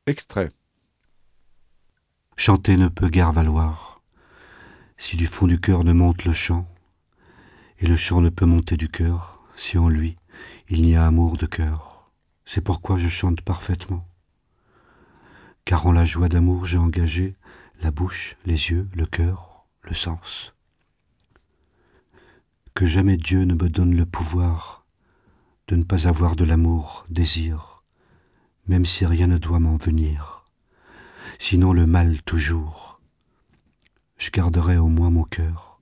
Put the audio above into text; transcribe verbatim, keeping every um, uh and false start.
Extrait. Chanter ne peut guère valoir, si du fond du cœur ne monte le chant, et le chant ne peut monter du cœur, si en lui il n'y a amour de cœur. C'est pourquoi je chante parfaitement, car en la joie d'amour j'ai engagé la bouche, les yeux, le cœur, le sens. Que jamais Dieu ne me donne le pouvoir de ne pas avoir de l'amour, désir, même si rien ne doit m'en venir, sinon le mal toujours. Je garderai au moins mon cœur